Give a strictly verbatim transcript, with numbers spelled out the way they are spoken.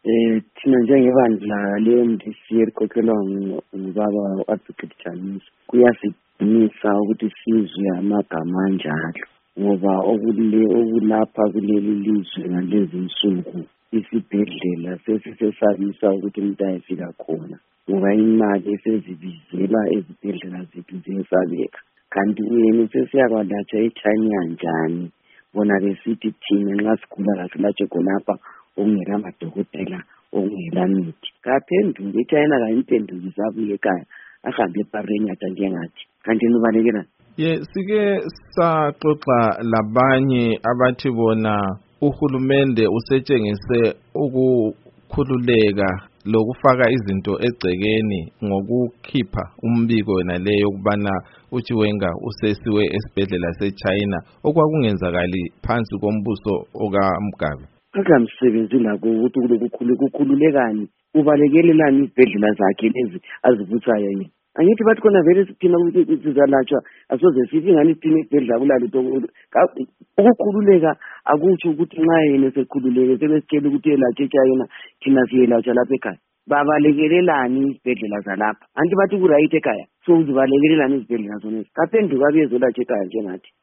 Eh thina njengebandla le-M D C elikhokhelwa ngubaba u-Advocate James kuyasidumisa ukuthi sizwe amagama anjalo ngoba okule okulapha kuleli lizwe ngalezi insuku isibhedlela sesisesabisa ukuthi umuntu ayefika khona ngoba imali esezibizela ezibhedlela zethu ziyesabeka kanti uyena sesiyakwalatshwa eChina njani bona besithi thina nxa sigula kasilatshwe khonapha okungela amadokotela okungela mithi kaphenduka eChina kayimpenduki sabuye ekhaya ahambe ePareni ata njengathi kanti nibalekela ye sike saxoxa labanye abathi bona uhulumende usetshengise ukukhululeka lokufaka izinto egcekeni ngokukhipha umbiko wena leyo ukubana uChiwenga usesiwe esibhedlela seChina okwakungenzakali phansi kombuso okaMgabe akamsebenzi lakho ukuthi kulokukhulu kukhululekani ubalekelelani izibhedlela zakhe lezi azivuthayo yini angithi bathi khona vele sithina ukuthi sizalatshwa asoze sithi ngani sithina isibhedlela kulalutho ukukhululeka akutsho ukuthi nxa yena sekhululeke sebesitshela ukuthi elatshwe eChina thina siyelatshwa lapha ekhaya babalekelelani izibhedlela zalapha anti bathi ku-right ekhaya so uzibalekelelani izibhedlela zonezi kaphenduka bezolatshwa ekhaya njengathi